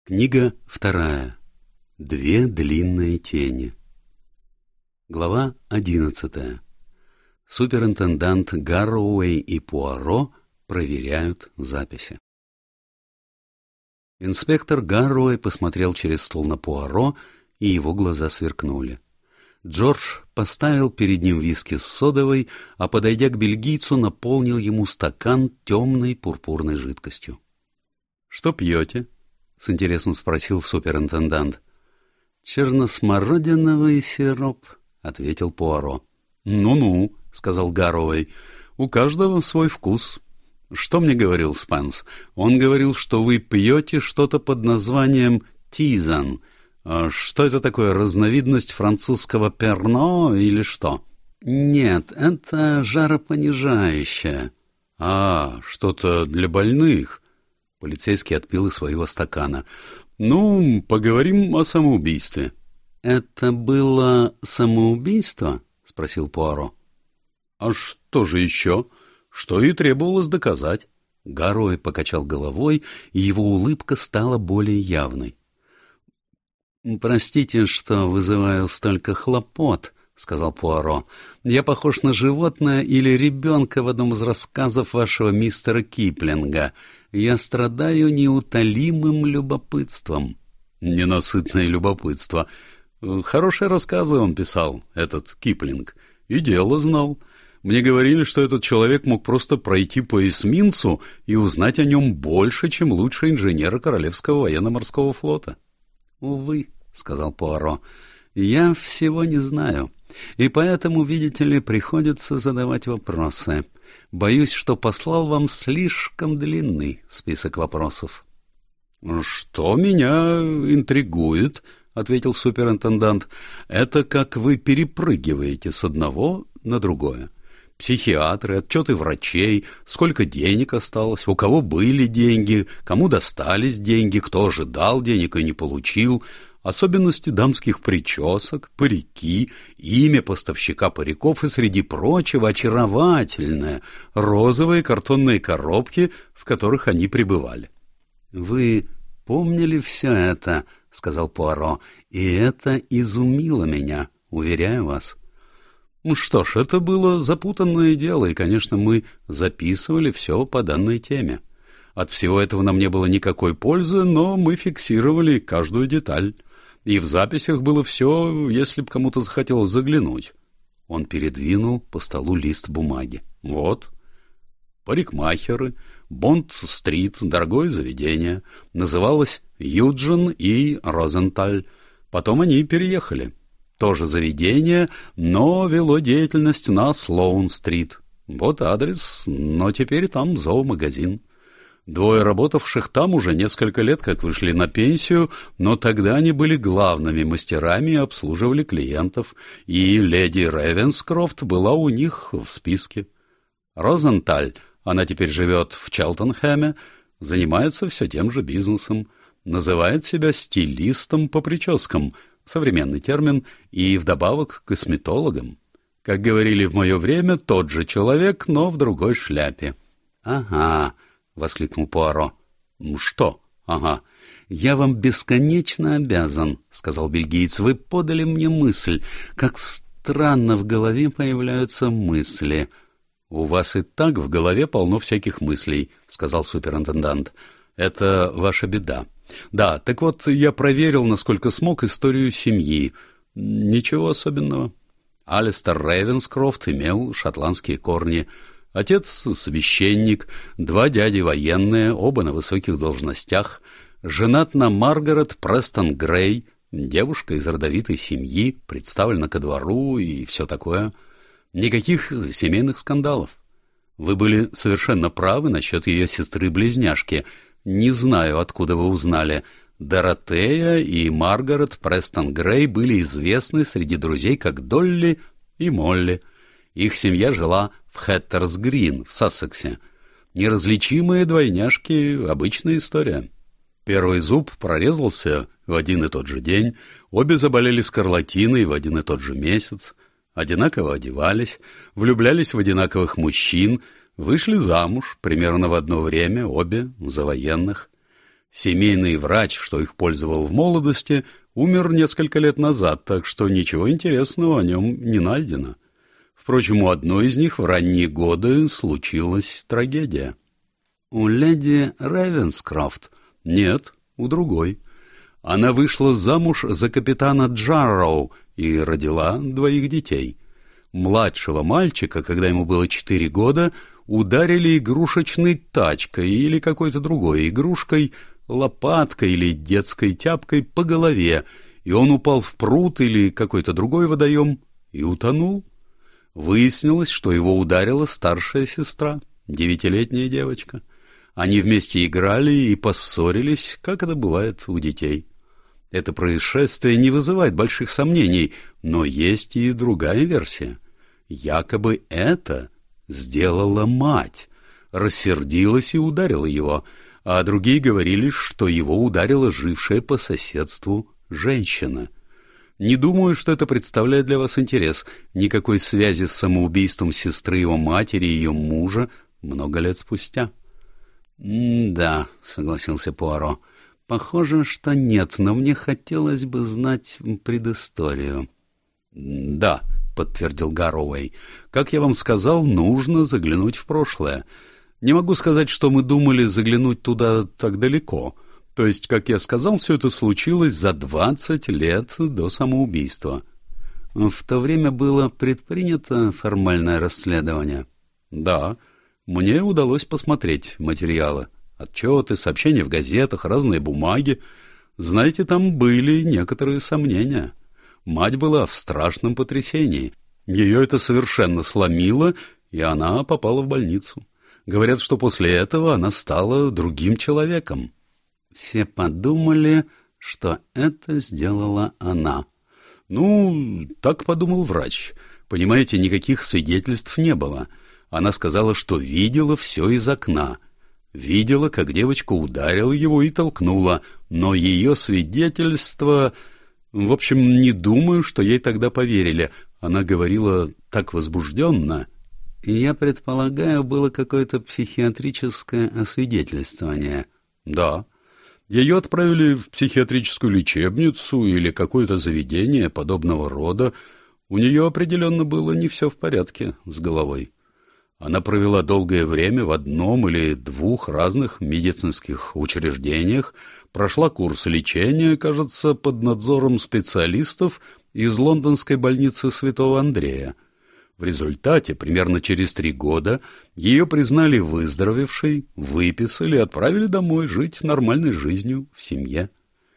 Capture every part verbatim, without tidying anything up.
Книга вторая. Две длинные тени. Глава одиннадцатая. Суперинтендант Гарроуэй и Пуаро проверяют записи. Инспектор Гарроуэй посмотрел через стол на Пуаро, и его глаза сверкнули. Джордж поставил перед ним виски с содовой, а, подойдя к бельгийцу, наполнил ему стакан темной пурпурной жидкостью. — Что пьете? — с интересом спросил суперинтендант. — Черносмородиновый сироп, — ответил Пуаро. «Ну — Ну-ну, — сказал Гарроуэй, — у каждого свой вкус. Что мне говорил Спенс? Он говорил, что вы пьете что-то под названием тизан. А что это такое, разновидность французского перно или что? — Нет, это жаропонижающее. — А, что-то для больных. Полицейский отпил из своего стакана. — Ну, поговорим о самоубийстве. — Это было самоубийство? — спросил Пуаро. — А что же еще? Что и требовалось доказать. Гарроуэй покачал головой, и его улыбка стала более явной. — Простите, что вызываю столько хлопот, — сказал Пуаро. — Я похож на животное или ребенка в одном из рассказов вашего мистера Киплинга. Я страдаю неутолимым любопытством. — Ненасытное любопытство. Хорошие рассказы он писал, этот Киплинг, и дело знал. Мне говорили, что этот человек мог просто пройти по эсминцу и узнать о нем больше, чем лучшие инженеры Королевского военно-морского флота. — Увы, — сказал Пуаро, — я всего не знаю, и поэтому, видите ли, приходится задавать вопросы. Боюсь, что послал вам слишком длинный список вопросов. — Что меня интригует, — ответил суперинтендант, — это как вы перепрыгиваете с одного на другое. Психиатры, отчеты врачей, сколько денег осталось, у кого были деньги, кому достались деньги, кто ожидал денег и не получил, особенности дамских причесок, парики, имя поставщика париков и, среди прочего, очаровательное розовые картонные коробки, в которых они пребывали. — Вы помнили все это, — сказал Пуаро, — и это изумило меня, уверяю вас. Ну что ж, это было запутанное дело, и, конечно, мы записывали все по данной теме. От всего этого нам не было никакой пользы, но мы фиксировали каждую деталь. И в записях было все, если бы кому-то захотелось заглянуть. Он передвинул по столу лист бумаги. Вот. Парикмахеры, Бонд-стрит, дорогое заведение. Называлось Юджин и Розенталь. Потом они переехали. Тоже заведение, но вело деятельность на Слоун-стрит. Вот адрес, но теперь там зоомагазин. Двое работавших там уже несколько лет как вышли на пенсию, но тогда они были главными мастерами и обслуживали клиентов, и леди Ревенскрофт была у них в списке. Розенталь, она теперь живет в Челтенхэме, занимается все тем же бизнесом, называет себя стилистом по прическам, современный термин, и вдобавок косметологом. Как говорили в мое время, тот же человек, но в другой шляпе. — Ага, — воскликнул Пуаро. — Что? Ага. — Я вам бесконечно обязан, — сказал бельгиец. — Вы подали мне мысль. Как странно в голове появляются мысли. — У вас и так в голове полно всяких мыслей, — сказал суперинтендант. — Это ваша беда. Да, так вот, я проверил, насколько смог, историю семьи. Ничего особенного. Алистер Ревенскрофт имел шотландские корни. Отец — священник, два дяди военные, оба на высоких должностях. Женат на Маргарет Престон Грей, девушка из родовитой семьи, представлена ко двору и все такое. Никаких семейных скандалов. Вы были совершенно правы насчет ее сестры-близняшки. Не знаю, откуда вы узнали. Доротея и Маргарет Престон Грей были известны среди друзей как Долли и Молли. Их семья жила в Хэттерс-Грин в Сассексе. Неразличимые двойняшки — обычная история. Первый зуб прорезался в один и тот же день, обе заболели скарлатиной в один и тот же месяц, одинаково одевались, влюблялись в одинаковых мужчин, вышли замуж примерно в одно время, обе за военных. Семейный врач, что их пользовал в молодости, умер несколько лет назад, так что ничего интересного о нем не найдено. Впрочем, у одной из них в ранние годы случилась трагедия. У леди Рейвенскрофт? Нет, у другой. Она вышла замуж за капитана Джарроу и родила двоих детей. Младшего мальчика, когда ему было четыре года, ударили игрушечной тачкой или какой-то другой игрушкой, лопаткой или детской тяпкой по голове, и он упал в пруд или какой-то другой водоем и утонул. Выяснилось, что его ударила старшая сестра, девятилетняя девочка. Они вместе играли и поссорились, как это бывает у детей. Это происшествие не вызывает больших сомнений, но есть и другая версия. Якобы это сделала мать, рассердилась и ударила его, а другие говорили, что его ударила жившая по соседству женщина. Не думаю, что это представляет для вас интерес. Никакой связи с самоубийством сестры его матери и ее мужа много лет спустя. — Да, — согласился Пуаро, — похоже, что нет, но мне хотелось бы знать предысторию. — Да, — подтвердил Гарроуэй, — как я вам сказал, нужно заглянуть в прошлое. Не могу сказать, что мы думали заглянуть туда так далеко. То есть, как я сказал, все это случилось за двадцать лет до самоубийства. В то время было предпринято формальное расследование? Да. Мне удалось посмотреть материалы. Отчеты, сообщения в газетах, разные бумаги. Знаете, там были некоторые сомнения. Мать была в страшном потрясении. Ее это совершенно сломило, и она попала в больницу. Говорят, что после этого она стала другим человеком. Все подумали, что это сделала она. Ну, так подумал врач. Понимаете, никаких свидетельств не было. Она сказала, что видела все из окна. Видела, как девочка ударила его и толкнула, но ее свидетельство... В общем, не думаю, что ей тогда поверили. Она говорила так возбужденно. И я предполагаю, было какое-то психиатрическое освидетельствование. Да. Ее отправили в психиатрическую лечебницу или какое-то заведение подобного рода. У нее определенно было не все в порядке с головой. Она провела долгое время в одном или двух разных медицинских учреждениях, прошла курс лечения, кажется, под надзором специалистов из лондонской больницы Святого Андрея. В результате, примерно через три года, ее признали выздоровевшей, выписали и отправили домой жить нормальной жизнью в семье.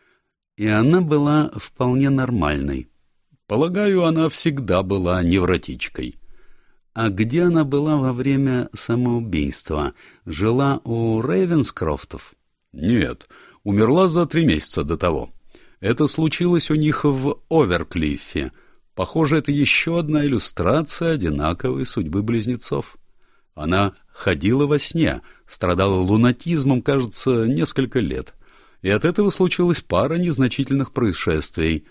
И она была вполне нормальной. Полагаю, она всегда была невротичкой. А где она была во время самоубийства? Жила у Рейвенскрофтов? Нет, умерла за три месяца до того. Это случилось у них в Оверклиффе. Похоже, это еще одна иллюстрация одинаковой судьбы близнецов. Она ходила во сне, страдала лунатизмом, кажется, несколько лет. И от этого случилась пара незначительных происшествий.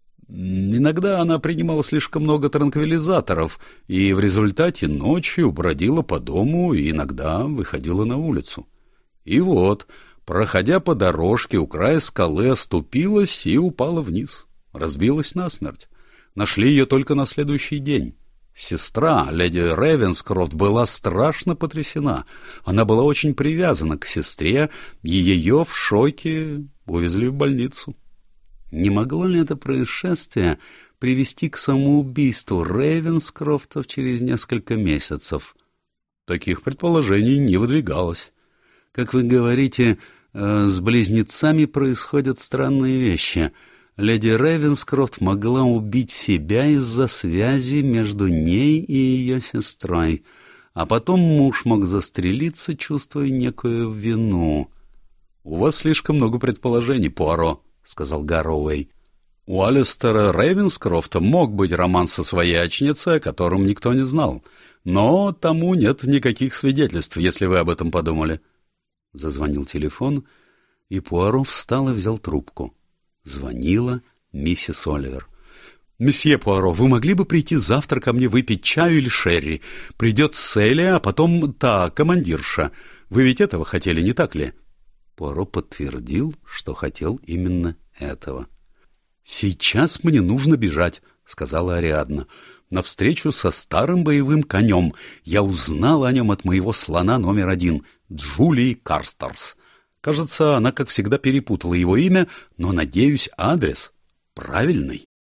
Иногда она принимала слишком много транквилизаторов, и в результате ночью бродила по дому и иногда выходила на улицу. И вот, проходя по дорожке у края скалы, оступилась и упала вниз, разбилась насмерть. Нашли ее только на следующий день. Сестра, леди Рейвенскрофт, была страшно потрясена. Она была очень привязана к сестре, и ее в шоке увезли в больницу. Не могло ли это происшествие привести к самоубийству Рейвенскрофтов через несколько месяцев? Таких предположений не выдвигалось. Как вы говорите, э, с близнецами происходят странные вещи. Леди Рейвенскрофт могла убить себя из-за связи между ней и ее сестрой, а потом муж мог застрелиться, чувствуя некую вину. — У вас слишком много предположений, Пуаро, — сказал Гарроуэй. — У Алистера Рейвенскрофта мог быть роман со своячницей, о котором никто не знал, но тому нет никаких свидетельств, если вы об этом подумали. Зазвонил телефон, и Пуаро встал и взял трубку. Звонила миссис Оливер. — Месье Пуаро, вы могли бы прийти завтра ко мне выпить чаю или шерри? Придет Селия, а потом та, командирша. Вы ведь этого хотели, не так ли? Пуаро подтвердил, что хотел именно этого. «Сейчас мне нужно бежать», — сказала Ариадна. «Навстречу со старым боевым конем. Я узнала о нем от моего слона номер один, Джулии Карстерс. Кажется, она, как всегда, перепутала его имя, но, надеюсь, адрес правильный».